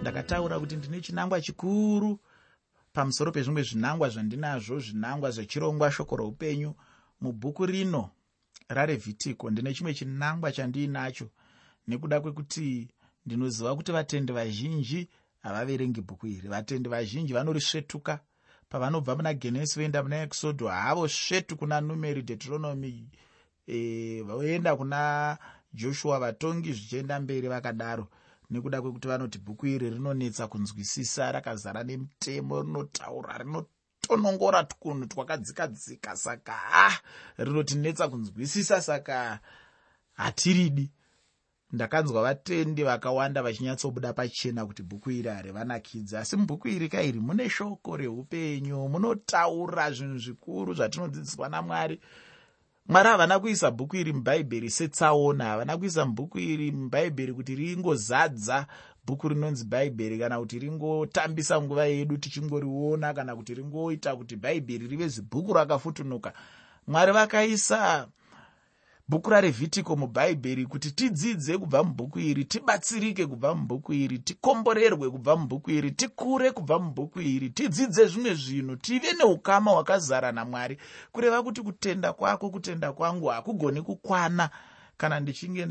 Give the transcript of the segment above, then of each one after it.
ndakataura kuti ndine chinangwa chikuru pamusoro pezvimwe zvinangwa zvandinazvo, zvinangwa zvechirongwa shoko roupenyu. Mubhuku rino raRevhitiko ndine chimwe chinangwa chandiinacho, nekuda kwekuti ndinoziva kuti vatendi vazhinji havaverengi bhuku iri. Vatendi vazhinji vanorisvetuka pavanobva muna Genesi voenda muna Exodho, havo svetu kuna Numeri, Deuteronomy, voenda kuna Joshua, Vatongi, zvichienda mberi vakadaro, nekuda kwekuti vanoti bhuku iri rinonetsa kunzwisisa, rakazara nemitemo, rinotaura, rinotonongora tukunhu twakadzikadzika, saka rinotinetsa kunzwisisa, saka hatiridi. Ndakanzwa vatendi vakawanda vachinyatsobuda pachena kuti bhuku iri harivanakidzi, asi mubhuku iri kairi mune shoko reupenyu, munotaura zvinhu zvikuru zvatinodzidziswa naMwari. Mwari havana kuisa bhuku iri mubhaibheri setsaona, havana kuisa bhuku iri mubhaibheri kuti ringozadza bhuku rinonzi bhaibheri, kana kuti ringotambisa nguva yedu tichingoriona, kana kuti ringoita kuti bhaibheri rive zibhuku rakafutunuka. Mwari vakaisa bhuku raRevhitiko mubhaibheri kuti tidzidze kubva mubhuku iri, tibatsirike kubva mubhuku iri, tikomborerwe kubva mubhuku iri, tikure kubva mubhuku iri, tidzidze zvimwe zvinhu, tive neukama hwakazara naMwari, kureva kuti kutenda kwako, kutenda kwangu hakugoni kukwana kana ndichinge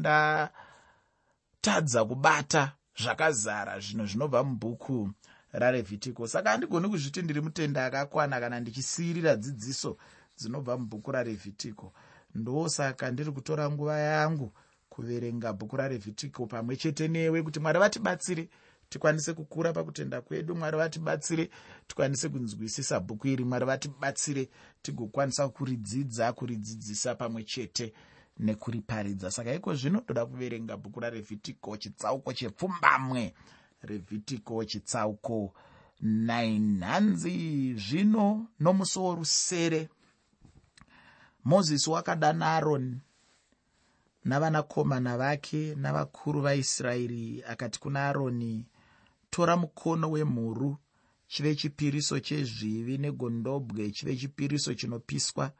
ndatadza kubata zvakazara zvinhu zvinobva mubhuku raRevhitiko. Saka handigoni kuzviti ndiri mutenda akakwana kana ndichisiyirira dzidziso dzinobva mubhuku raRevhitiko. Ndosaka ndiri kutora nguva yangu kuverenga bhuku raRevhitiko pamwe chete newe, kuti Mwari vatibatsire tikwanise kukura pakutenda kwedu, Mwari vatibatsire tikwanise kunzwisisa bhuku iri, Mwari vatibatsire tigokwanisa kuridzidzisa pamwe chete nekuriparidza. Saka iko zvino toda kuverenga bhuku raRevhitiko chitsauko chepfumbamwe, Revhitiko chitsauko 9. Hanzi zvino nomusi worusere Mozisi wakadana Aroni navanakomana vake navakuru vaIsraeri, akati kuna Aroni, tora mukono wemhuru chive chipiriso chezvivi, negondobwe chive chipiriso chinopiswa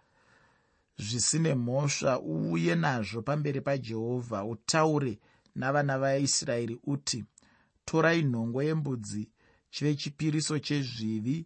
zvisine mhosva, uye nazvo pamberi paJehovha. Utaure navana vaIsraeri uti, torai nhongo yembudzi chive chipiriso chezvivi,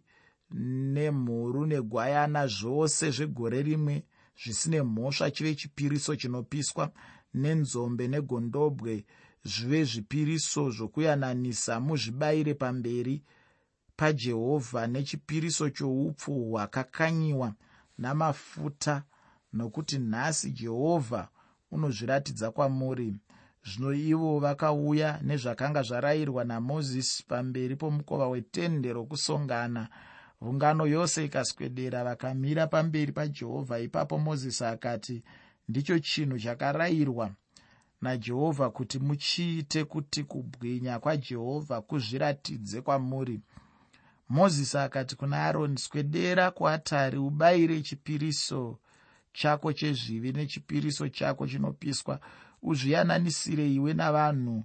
nemhuru negwayana zvose zvegore rimwe zvisine mhosva chive chipiriso chinopiswa, nenzombe negondobwe zvive zvipiriso zvokuyananisa, muzvibayire pamberi paJehovha nechipiriso choupfu hwakakanyiwa namafuta, nokuti nhasi Jehovha unozviratidza kwamuri. Zvino ivo vakauya nezvakanga zvarayirwa naMozisi pamberi pomukova wetende rokusongana. Ungano yose ikaswedera vakamira pamberi paJehovha. Ipapo Mozisi akati, ndicho chinhu chakarayirwa naJehovha kuti muchiite, kuti kubwinya kwaJehovha kuzviratidze kwamuri. Mozisi akati kuna Aroni, swedera kuatari ubayire chipiriso chako chezvivi nechipiriso chako chinopiswa, uzviyananisire iwe navanhu,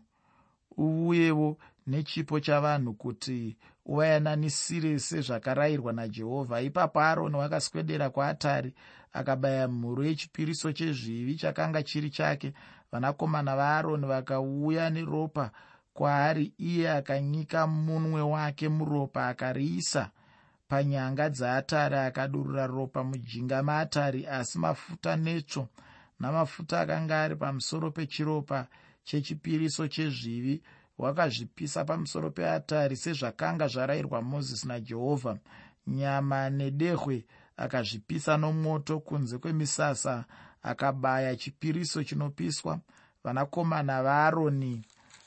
uyewo nechipo chavanhu, kuti uvayananisire sezvakarayirwa naJehovha. Ipapo Aroni wakaswedera kuatari akabaya mhuru yechipiriso chezvivi chakanga chiri chake. Vanakomana vaAroni vakauya neropa kwaari, iye akanyika munwe wake muropa akariisa panyanga dzaatari, akadurura ropa mujinga maatari, asi mafuta netsvo namafuta akanga ari pamusoro pechiropa chechipiriso chezvivi wakazvipisa pamusoro peatari sezvakanga zvarayirwa Mozisi naJehovha. Nyama nedehwe akazvipisa nomoto kunze kwemisasa, akabaya chipiriso chinopiswa. Vanakomana vaAroni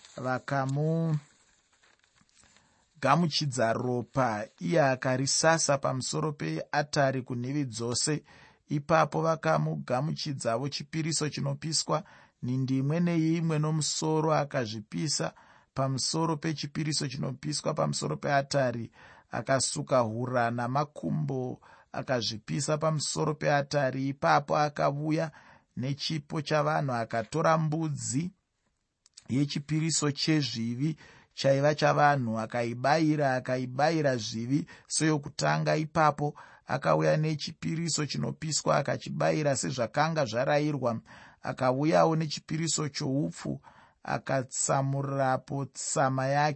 vakamugamuchidza ropa, iye akarisasa pamusoro peatari kunhivi dzose. Ipapo vakamugamuchidzavo chipiriso chinopiswa, nhindi imwe neimwe nomusoro, akazvipisa pamusoro pechipiriso chinopiswa pamusoro peatari. Akasuka hura namakumbo akazvipisa pamusoro peatari. Ipapo akauya nechipo chavanhu, akatora mbudzi yechipiriso chezvivi chaiva chavanhu, akaibayira zvivi seyokutanga. Ipapo akauya nechipiriso chinopiswa akachibayira sezvakanga zvarayirwa. Akauyawo nechipiriso choupfu, akatsamurapo tsama yake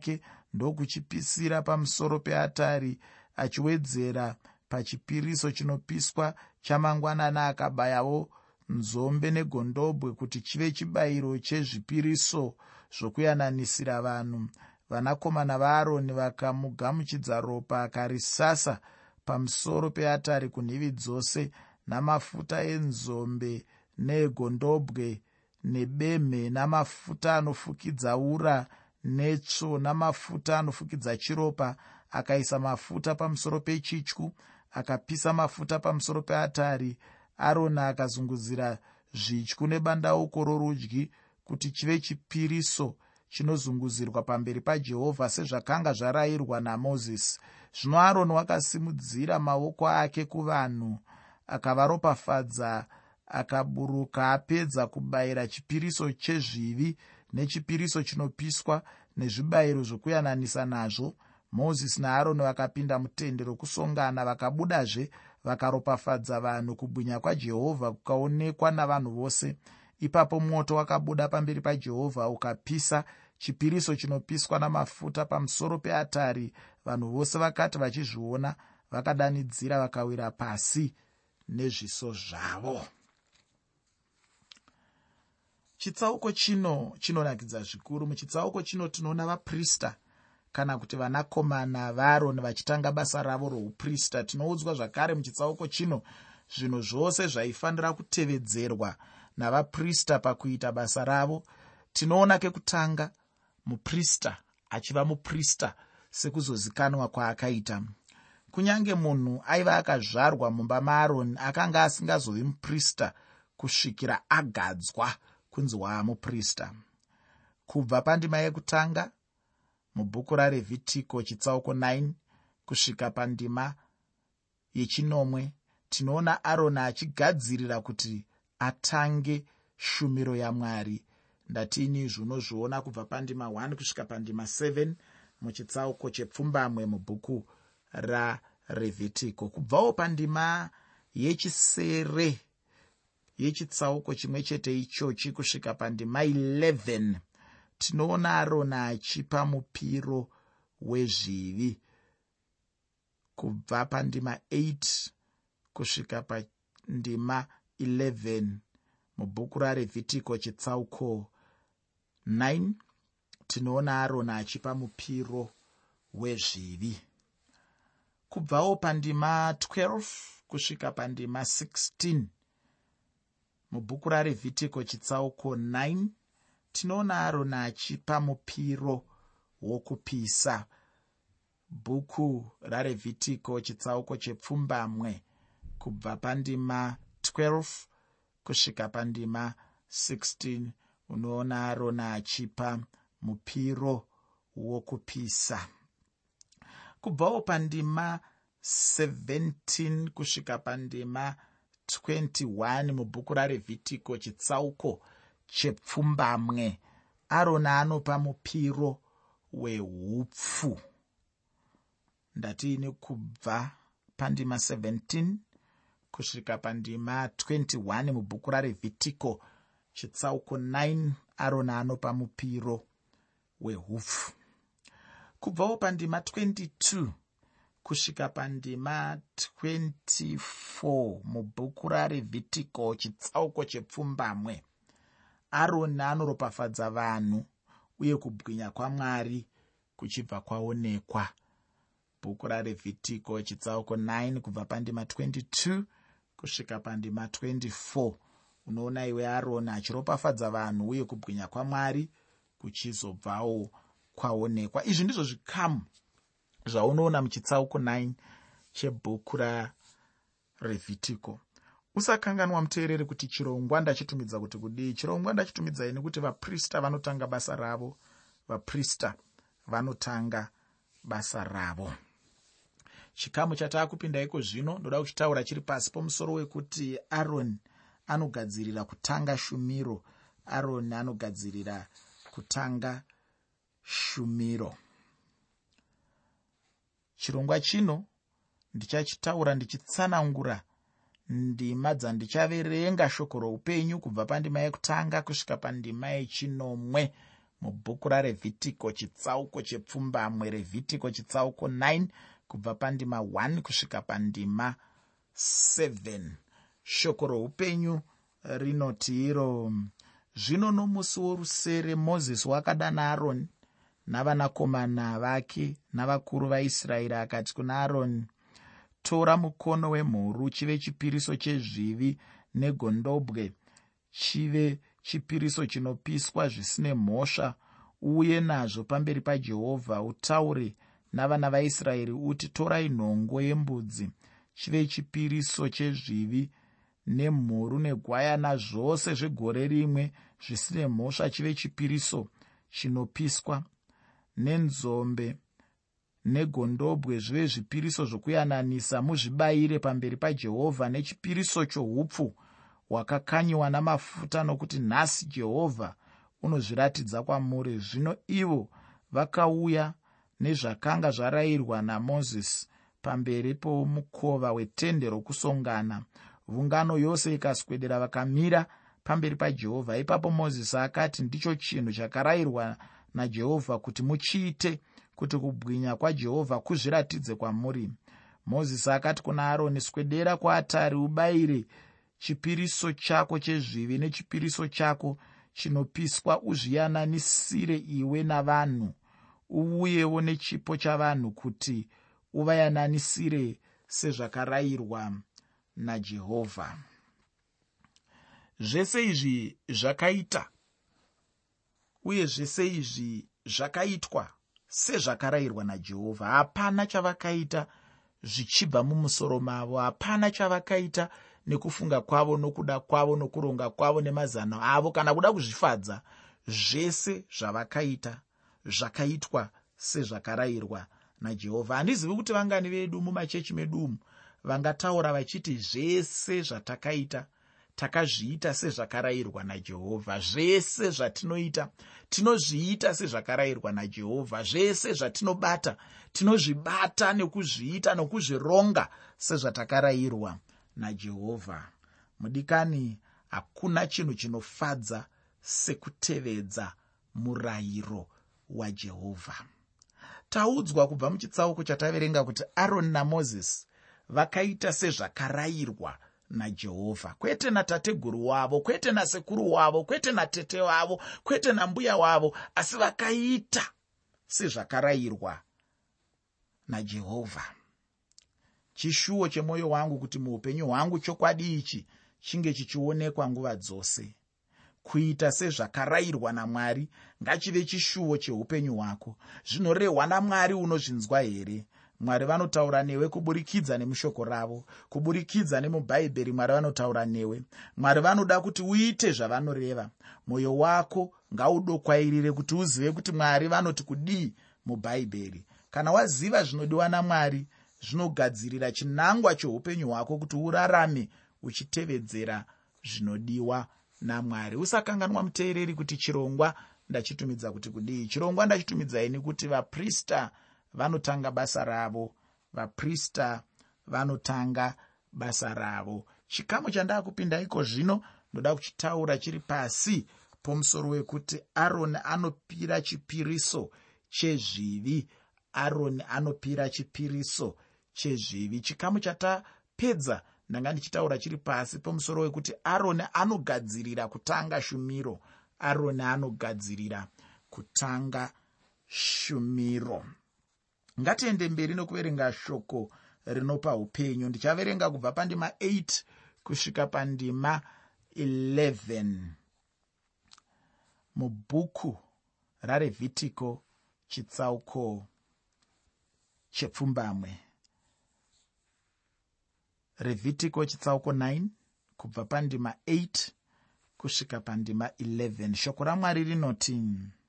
ndokuchipisira pamusoro peatari, achiwedzera pachipiriso chinopiswa chamangwanana. Akabayawo nzombe negondobwe kuti chive chibayiro chezvipiriso zvokuyananisira vanhu. Vanakomana vaAroni vakamugamuchidza ropa akarisasa pamusoro peatari kunhivi dzose, namafuta enzombe neegondobwe nebemhe, namafuta anofukidza ura netsvo, namafuta anofukidza chiropa. Akaisa mafuta pamusoro pechityu, akapisa mafuta pamusoro peatari. Aroni akazunguzira zvityu nebandauko rorudyi kuti chive chipiriso chinozunguzirwa pamberi paJehovha sezvakanga zvarayirwa naMozisi. Zvino Aroni wakasimudzira maoko ake kuvanhu, akavaropafadza, akaburuka apedza kubayira chipiriso chezvivi nechipiriso chinopiswa nezvibayiro zvokuyananisa nazvo. Mozisi naAroni vakapinda mutende rokusongana, vakabudazve vakaropafadza vanhu. Kubwinya kwaJehovha kukaonekwa navanhu vose. Ipapo moto wakabuda pamberi paJehovha ukapisa chipiriso chinopiswa namafuta pamusoro peatari. Vanhu vose vakati vachizviona, vakadanidzira vakawira pasi nezviso zvavo. Chitsauko chino chinonakidza zvikuru. Muchitsauko chino tinoona vaprista kana kuti vanakomana vaAroni vachitanga basa ravo rouprista. Tinoudzwa zvakare muchitsauko chino zvinhu zvose zvaifanira kutevedzerwa navaprista pakuita basa ravo. Tinoona kekutanga muprista achiva muprista sekuzozikanwa kwaakaita. Kunyange munhu aiva akazvarwa mumba maAroni, akanga asingazovi muprista kusvikira agadzwa kunzi waamuprista. Kubva pandima yekutanga mubhuku raRevhitiko chitsauko 9 kusvika pandima yechinomwe, tinoona Aroni achigadzirira kuti atange shumiro yaMwari. Ndatini zvinozviona kubva pandima 1 kusvika pandima 7 muchitsauko chepfumbamwe mubhuku raRevhitiko. Kubvawo pandima yechisere yechitsauko chimwe chete ichochi kusvika pandima 11 tinoona Aroni achipa mupiro wezvivi. Kubva pandima 8 kusvika pandima 11 mubhuku raRevhitiko chitsauko 9 tinoona Aroni achipa mupiro wezvivi. Kubvawo pandima 12 kusvika pandima 16 mubhuku raRevhitiko chitsauko 9 tinoona Aroni achipa mupiro wokupisa. Bhuku raRevhitiko chitsauko chepfumbamwe kubva pandima 12 kusvika pandima 16 unoona Aroni achipa mupiro wokupisa. Kubvawo pandima 17 kusvika pandima 21 mubhuku raRevhitiko chitsauko chepfumbamwe Aroni anopa mupiro wehupfu. Ndatini kubva pandima 17 kusvika pandima 21 mubhuku raRevhitiko chitsauko 9 Aroni anopa mupiro wehupfu. Kubvawo pandima 22 kusvika pandima 24 mubhuku raRevhitiko chitsauko chepfumbamwe Aroni anoropafadza vanhu uye kubwinya kwaMwari kuchibva kwaonekwa. Bhuku raRevhitiko chitsauko 9 kubva pandima 22 kusvika pandima 24 unoona iwe Aroni achiropafadza vanhu uye kubwinya kwaMwari kuchizobvawo kwaonekwa. Izvi ndizvo zvikamu zvaunoona muchitsauko 9 chebhuku raRevhitiko. Usakanganwa muteereri kuti chirongwa ndachitumidza kuti kudii. Chirongwa ndachitumidza nekuti vaprista vanotanga basa ravo. Vaprista vanotanga basa ravo. Chikamu chataakupinda iko zvino ndoda kuchitaura chiri pasi pomusoro wekuti Aroni anogadzirira kutanga shumiro. Aroni anogadzirira kutanga shumiro. Chirongwa chino ndichachitaura ndichitsanangura ndima dzandichaverenga shoko roupenyu kubva pandima yekutanga kusvika pandima yechinomwe mubhuku raRevhitiko chitsauko chepfumbamwe, Revhitiko chitsauko 9 kubva pandima 1 kusvika pandima 7. Shoko roupenyu rinoti iro: zvino nomusi worusere Mozisi wakadana Aroni navanakomana vake navakuru vaIsraeri akati kuna Aroni, tora mukono wemhuru chive chipiriso chezvivi, negondobwe chive chipiriso chinopiswa zvisine mhosva, uye nazvo pamberi paJehovha. Utaure navana vaIsraeri uti, torai nhongo yembudzi chive chipiriso chezvivi, nemhuru negwayana zvose zvegore rimwe zvisine mhosva chive chipiriso chinopiswa, nenzombe negondobwe zvive zvipiriso zvokuyananisa. Muzvibayire pamberi paJehovha nechipiriso choupfu hwakakanyiwa namafuta, nokuti nhasi Jehovha unozviratidza kwamuri. Zvino ivo vakauya nezvakanga zvarayirwa naMozisi pamberi pomukova wetende rokusongana. Ungano yose ikaswedera vakamira pamberi paJehovha. Ipapo Mozisi akati, ndicho chinhu chakarayirwa naJehovha kuti muchiite, kuti kubwinya kwaJehovha kuzviratidze kwamuri. Mozisi akati kuna Aroni, swedera kuatari ubayire chipiriso chako chezvivi nechipiriso chako chinopiswa, uzviyananisire iwe navanhu, uyewo nechipo chavanhu, kuti uvayananisire sezvakarayirwa naJehovha. Zvese izvi zvakaita, uye zvese izvi zvakaitwa sezvakarayirwa naJehovha. Hapana chavakaita zvichibva mumusoro mavo, hapana chavakaita nekufunga kwavo, nokuda kwavo, nokuronga kwavo, nemazano avo, kana kuda kuzvifadza. Zvese zvavakaita zvakaitwa sezvakarayirwa naJehovha. Handizivi kuti vangani vedu mumachechi medu vangataura vachiti zvese zvatakaita takazviita sezvakarayirwa naJehovha. Zvese zvatinoita tinozviita sezvakarayirwa naJehovha. Zvese zvatinobata tinozvibata nekuzviita nokuzvironga sezvatakarayirwa naJehovha. Mudikani, hakuna chinhu chinofadza sekutevedza murayiro waJehovha. Taudzwa kubva muchitsauko chataverenga kuti Aroni naMozisi vakaita sezvakarayirwa naJehovha. Kwete natateguru wavo, kwete nasekuru wavo, kwete natete wavo, kwete nambuya wavo, asi vakaita sezvakarayirwa naJehovha. Chishuwo chemwoyo wangu kuti muupenyu hwangu chokwadi ichi chinge chichionekwa nguva dzose. Kuita sezvakarayirwa naMwari ngachive chishuwo cheupenyu hwako. Zvinorehwa naMwari unozvinzwa here? Mwari vanotaura newe kuburikidza nemushoko ravo, kuburikidza nemubhaibheri. Mwari vanotaura newe. Mwari vanoda kuti uite zvavanoreva. Mwoyo wako ngaudokwairire kuti uzive kuti Mwari vanoti kudii mubhaibheri. Kana waziva zvinodiwa naMwari, zvinogadzirira chinangwa cheupenyu hwako kuti urarame uchitevedzera zvinodiwa naMwari. Usakanganwa muteereri kuti chirongwa ndachitumidza kuti kudii. Chirongwa ndachitumidzai kuti vaprista vanotanga basa ravo. Vaprista vanotanga basa ravo. Chikamu chandakupinda iko zvino ndoda kuchitaura chiri pasi pomusoro wekuti Aroni anopira chipiriso chezvivi. Aroni anopira chipiriso chezvivi. Chikamu chatapedza ndanga ndichitaura chiri pasi pomusoro wekuti Aroni anogadzirira kutanga shumiro. Aroni anogadzirira kutanga shumiro. Ngatiende mberi nokuverenga shoko rinopa upenyu. Ndichaverenga kubva pandima 8 kusvika pandima 11 mubhuku raRevhitiko chitsauko chepfumbamwe. Revhitiko chitsauko 9 kubva pandima 8 kusvika pandima 11. Shoko raMwari rinoti,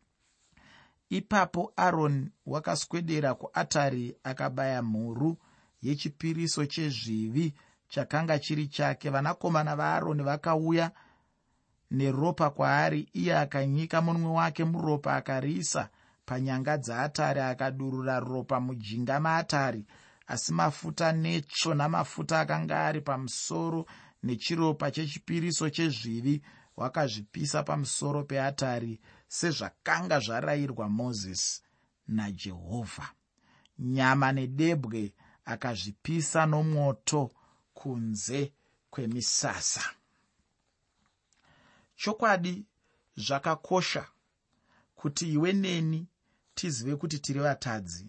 ipapo Aroni wakaswedera kuatari akabaya mhuru yechipiriso chezvivi chakanga chiri chake. Vanakomana vaAroni vakauya neropa kwaari, iye akanyika munwe wake muropa akariisa panyanga dzaatari, akadurura ropa mujinga maatari, asi mafuta netsvo namafuta akanga ari pamusoro nechiropa chechipiriso chezvivi wakazvipisa pamusoro peatari sezvakanga zvarayirwa Mozisi naJehovha. Nyama nedebwe akazvipisa nomoto kunze kwemisasa. Chokwadi, zvakakosha kuti iwe neni tizive kuti tiri vatadzi,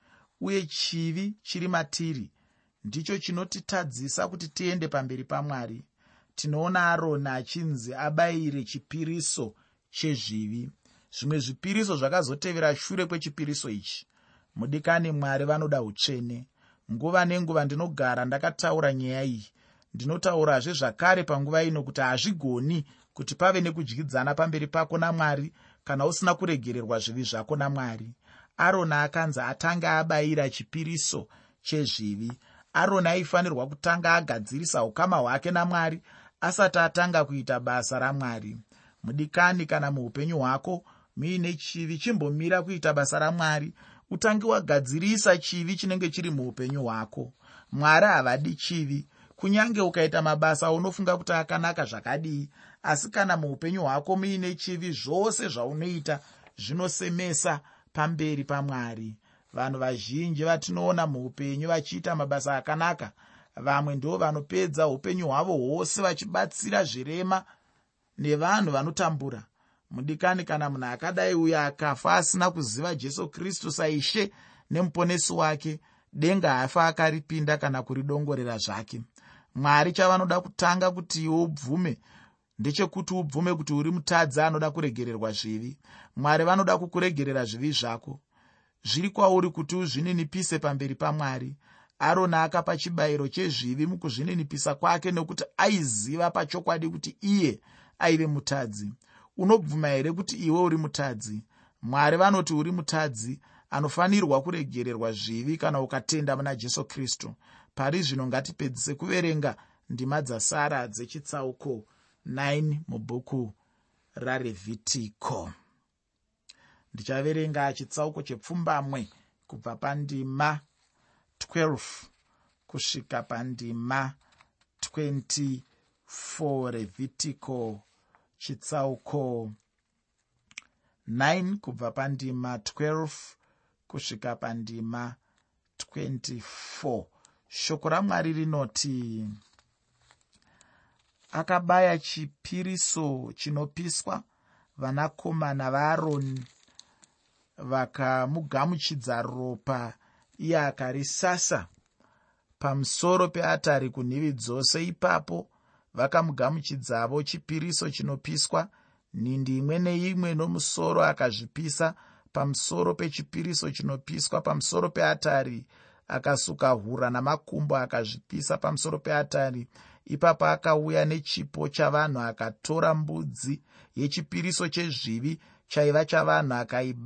uye chivi chiri matiri ndicho chinotitadzisa kuti tiende pamberi paMwari. Tinoona Aroni achinzi abayire chipiriso chezvivi. Zvimwe zvipiriso zvakazotevera shure kwechipiriso ichi. Mudikani, Mwari vanoda utsvene. Nguva nenguva ndinogara ndakataura nyaya iyi. Ndinotaurazve zvakare panguva ino kuti hazvigoni kuti pave nekudyidzana pamberi pako naMwari kana usina kuregererwa zvivi zvako naMwari. Aroni akanzi atanga abayira chipiriso chezvivi. Aroni aifanirwa kutanga agadzirisa ukama hwake naMwari asati atanga kuita basa raMwari. Mudikani, kana muupenyu hwako muine chivi, chimbomira kuita basa raMwari, utange wagadzirisa chivi chinenge chiri muupenyu hwako. Mwari havadi chivi. Kunyange ukaita mabasa unofunga kuti akanaka zvakadii, asi kana muupenyu hwako muine chivi, zvose zvaunoita zvinosemesa pamberi paMwari. Vanhu vazhinji vatinoona muupenyu vachiita mabasa akanaka, vamwe ndio vanopedza upenyu hwavo hwose vachibatsira zvirema nevanhu vanotambura. Mudikani, kana munhu akadai uya akafa asina kuziva Jesu Kristu saishe nemuponesi wake, denga hafa akaripinda kana kuridongorera zvake. Mwari chavanoda kutanga kuti iwe ubvume ndechekuti ubvume kuti uri mutadzi anoda kuregererwa zvivi. Mwari vanoda kukuregerera zvivi zvako. Zviri kwauri kuti uzvininipise pamberi paMwari. Aroni akapa chibayiro chezvivi mukuzvininipisa kwake nokuti aiziva pachokwadi kuti iye aive mutadzi. Unobvuma here kuti iwe uri mutadzi? Mwari vanoti uri mutadzi anofanirwa kuregererwa zvivi kana ukatenda muna Jesu Kristu. Pari zvino ngatipedzise kuverenga ndima dzasara dzechitsauko 9 mubhuku raRevhitiko. Ndichaverenga chitsauko chepfumbamwe kubva pandima 12 kusvika pandima 24. Revhitiko chitsauko 9 kubva pandima 12 kusvika pandima 24. Shoko raMwari rinoti, akabaya chipiriso chinopiswa, vanakomana vaAroni vakamugamuchidza ropa, iye akarisasa pamusoro peatari kunhivi dzose. Ipapo vakamugamuchidzavo chipiriso chinopiswa, nhindi imwe neimwe nomusoro, akazvipisa pamusoro pechipiriso chinopiswa pamusoro peatari. Akasuka hura namakumbo akazvipisa pamusoro peatari. Ipapo akauya nechipo chavanhu, akatora mbudzi yechipiriso chezvivi chaiva chavanhu,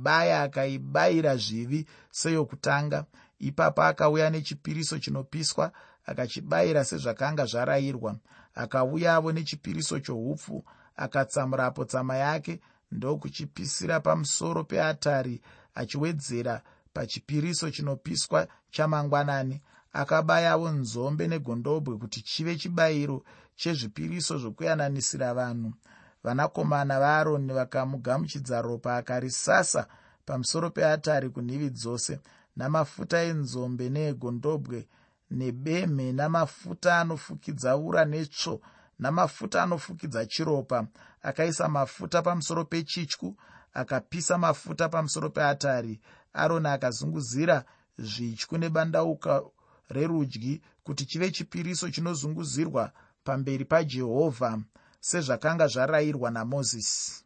akaibayira zvivi seyokutanga. Ipapo akauya nechipiriso chinopiswa akachibayira sezvakanga zvarayirwa. Akauyavo nechipiriso choupfu, akatsamurapo tsama yake ndokuchipisira pamusoro peatari, achiwedzera pachipiriso chinopiswa chamangwanani. Akabayavo nzombe negondobwe kuti chive chibayiro chezvipiriso zvokuyananisira vanhu. Vanakomana vaAroni vakamugamuchidza ropa, akarisasa pamusoro peatari kunhivi dzose, namafuta enzombe neegondobwe, nebemhe, namafuta anofukidza ura netsvo, namafuta anofukidza chiropa. Akaisa mafuta pamusoro pechityu, akapisa mafuta pamusoro peatari. Aroni akazunguzira zvityu nebandauka rerudyi kuti chive chipiriso chinozunguzirwa pamberi paJehovha, sezvakanga zvarayirwa naMozisi.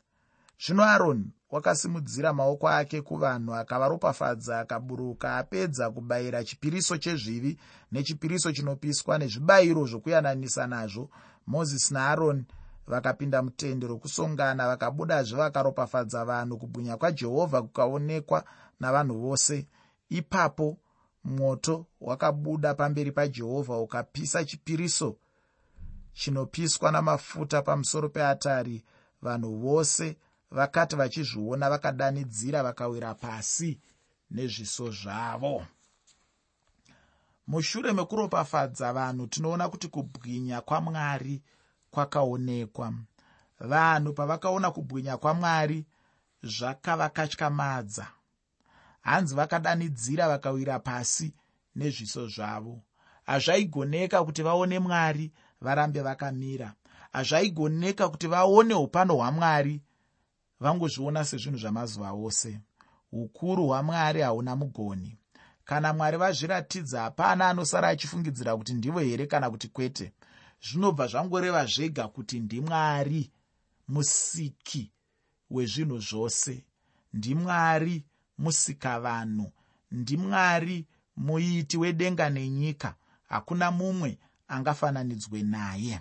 Zvino Aroni wakasimudzira maoko ake kuvanhu, akavaropafadza, akaburuka. Apedza kubayira chipiriso chezvivi nechipiriso chinopiswa nezvibayiro zvokuyananisa nazvo, Mozisi naAroni vakapinda mutende rokusongana, vakabudazve vakaropafadza vanhu. Kubwinya kwaJehovha kukaonekwa navanhu vose. Ipapo moto wakabuda pamberi paJehovha ukapisa chipiriso chinopiswa namafuta pamusoro peatari. Vanhu vose vakati vachizviona vakadanidzira, vakawira pasi nezviso zvavo. Mushure mekuropafadza vanhu, tinoona kuti kubwinya kwaMwari kwakaonekwa. vanhu pavakaona kubwinya kwaMwari zvakavakatyamadza. Hanzi vakadanidzira vakawira pasi nezviso zvavo. Hazvaigoneka kuti vaone Mwari varambe vakamira. Hazvaigoneka kuti vaone upano hwaMwari vangozviona sezvinhu zvamazuva ose. Ukuru hwaMwari hauna mugoni. Kana Mwari vazviratidza, hapana anosara achifungidzira kuti ndivo here kana kuti kwete. Zvinobva zvangoreva zvega kuti ndiMwari musiki wezvinhu zvose, ndiMwari musika vanhu, ndiMwari muiti wedenga nenyika. Hakuna mumwe angafananidzwe naye.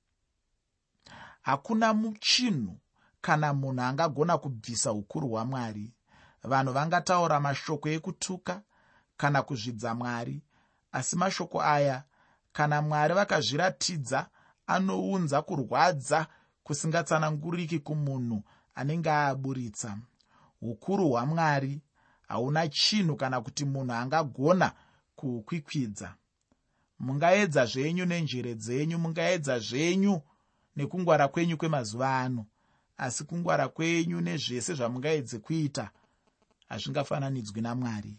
Hakuna muchinhu kana munhu angagona kubvisa ukuru hwaMwari. Vanhu vangataura mashoko ekutuka kana kuzvidza Mwari, asi mashoko aya kana Mwari vakazviratidza anounza kurwadza kusingatsananguriki kumunhu anenge aaburitsa. Ukuru hwaMwari hauna chinhu kana kuti munhu angagona kuukwikwidza. Mungaedza zvenyu nenjere dzenyu, mungaedza zvenyu nekungwara kwenyu kwemazuva ano, asi kungwara kwenyu nezvese zvamungaedze kuita hazvingafananidzwi naMwari.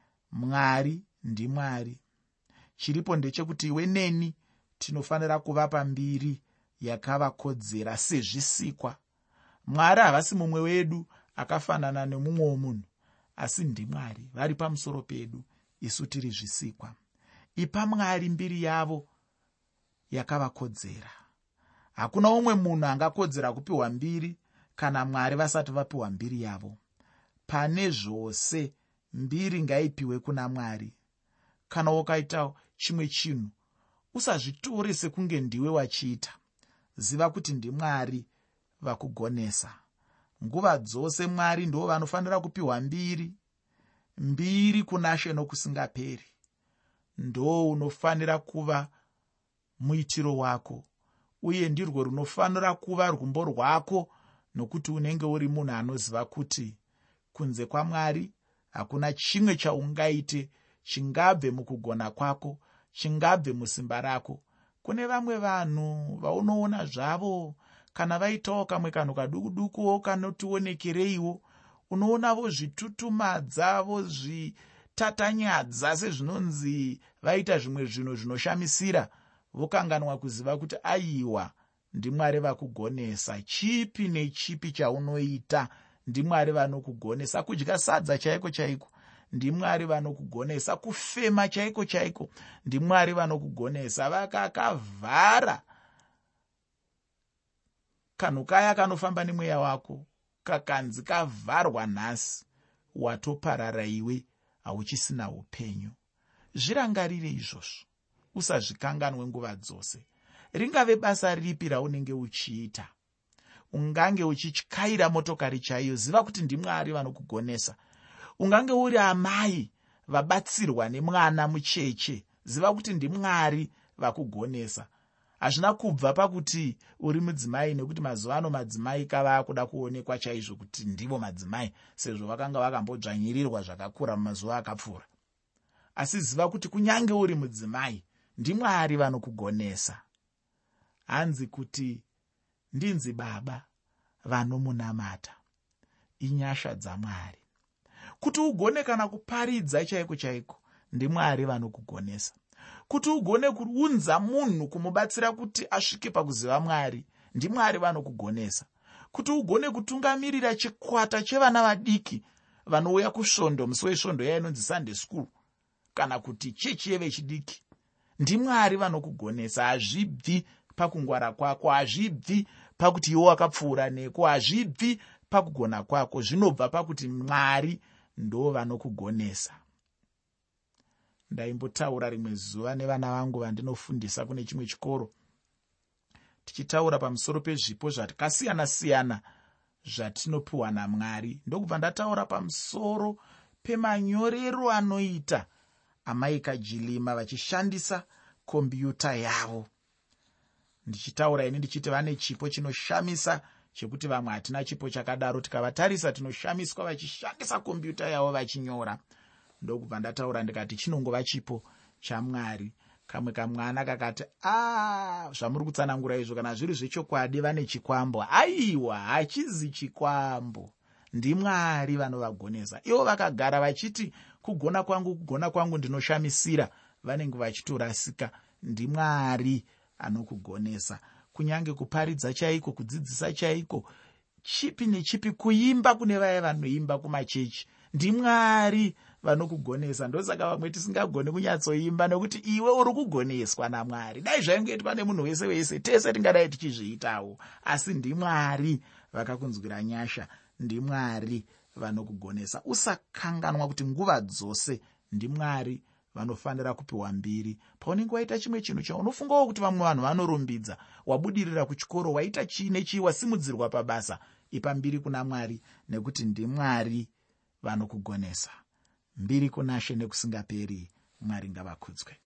Mwari ndiMwari. Chiripo ndechekuti iwe neni tinofanira kuvapa mbiri yakavakodzera sezvisikwa. Mwari havasi mumwe wedu akafanana nemumwe munhu, asi ndiMwari vari pamusoro pedu, isu tiri zvisikwa. Ipa Mwari mbiri yavo yakavakodzera. Hakuna umwe munhu angakodzera kupiwa mbiri kana Mwari vasati vapiwa mbiri yavo. Pane zvose mbiri ngaipiwe kuna Mwari. Kana ukaita chimwe chinhu, usazvitore sekunge ndiwe wachiita. Ziva kuti ndiMwari vakugonesa. Nguva dzose Mwari ndivo vanofanira kupiwa mbiri. Mbiri kuna She nokusingaperi. Ndo unofanira kuva muitiro wako, uye ndirwo runofanira kuva rwumbo rwako, nokuti unenge uri munhu anoziva kuti kunze kwaMwari hakuna chimwe chaungaite chingabve mukugona kwako, chingabve musimba rako. Kune vamwe vanhu vaunoona zvavo kana vaitawo kamwe kanhu kadukudukuwo kanotionekereiwo, unoonavo zvitutumadza, vozitatanyadza sezvinonzi vaita zvimwe zvinhu zvinoshamisira, vokanganwa kuziva kuti aiwa ndiMwari vakugonesa. Chipi nechipi chaunoita ndiMwari vanokugonesa. Kudya sadza chaiko chaiko ndiMwari vanokugonesa. Kufema chaiko chaiko ndiMwari vanokugonesa. Vakakavhara kanhu kaya kanofamba nemweya wako, kakanzi kavharwa nhasi, watoparara iwe, hauchisina upenyu. Zvirangarire izvozvo, usazvikanganwe nguva dzose. Ringave basa ripi raunenge uchiita, ungange uchityaira motokari chaiyo, ziva kuti ndiMwari vanokugonesa. Ungange uri amai vabatsirwa nemwana mucheche, ziva kuti ndiMwari vakugonesa. Hazvina kubva pakuti uri mudzimai, nekuti mazuva ano madzimai kava kuda kuonekwa chaizvo kuti ndivo madzimai, sezvo vakanga vakambodzvanyirirwa zvakakura mumazuva akapfuura. Asi ziva kuti kunyange uri mudzimai, ndiMwari vanokugonesa. Hanzi kuti ndinzi baba vanomunamata. Inyasha dzaMwari. Kuti ugone kana kuparidza chaiko chaiko, ndiMwari vanokugonesa. Kuti ugone kuunza munhu kumubatsira kuti asvike pakuziva Mwari, ndiMwari vanokugonesa. Kuti ugone kutungamirira chikwata chevana vadiki vanouya kusvondo, musi wesvondo yainonzi Sunday school, kana kuti chechi yevechidiki, ndiMwari vanokugonesa. Hazvibvi pakungwara kwako, hazvibvi pakuti iwe wakapfuura neko, hazvibvi pakugona kwako, zvinobva pakuti Mwari ndo vanokugonesa. Ndaimbotaura rimwe zuva nevana vangu vandinofundisa kune chimwe chikoro, tichitaura pamusoro pezvipo zvakasiyana siyana zvatinopiwa naMwari. Ndokubva ndataura pamusoro pemanyorero anoita amai Kajilima vachishandisa kompiyuta yavo. Ndichitaura ini ndichiti vane chipo chinoshamisa, chekuti vamwe hatina chipo chakadaro. Tikavatarisa tinoshamiswa vachishandisa kompiyuta yavo vachinyora. Ndokubva ndataura ndikati chinongova chipo chaMwari. kamwe kamwana kakati zvamuri kutsanangura izvo kana zviri zvechokwadi vane chikwambo. Aiwa, hachizi chikwambo, ndiMwari vanovagonesa. Ivo vakagara vachiti kugona kwangu ndinoshamisira, vanenge vachitorasika. ndiMwari anokugonesa. Kunyange kuparidza chaiko, kudzidzisa chaiko, chipi nechipi, kuimba kune vaya vanoimba kumachechi, ndiMwari vanokugonesa. Ndosaka vamwe tisingagoni kunyatsoimba nekuti iwe uri kugoneswa naMwari. Dai zvaingoitwa nemunhu wese wese, tese tingadai tichizviitawo, asi ndiMwari vakakunzwira nyasha, ndiMwari vanokugonesa. Usakanganwa kuti nguva dzose ndiMwari vanofanira kupiwa mbiri. Paunenge waita chimwe chinhu chaunofungawo kuti vamwe vanhu vanorumbidza, wabudirira kuchikoro, waita chii nechii, wasimudzirwa pabasa, ipa mbiri kuna Mwari, nekuti ndiMwari vanokugonesa. Mbiri kuna She nekusingaperi. Mwari ngavakudzwe.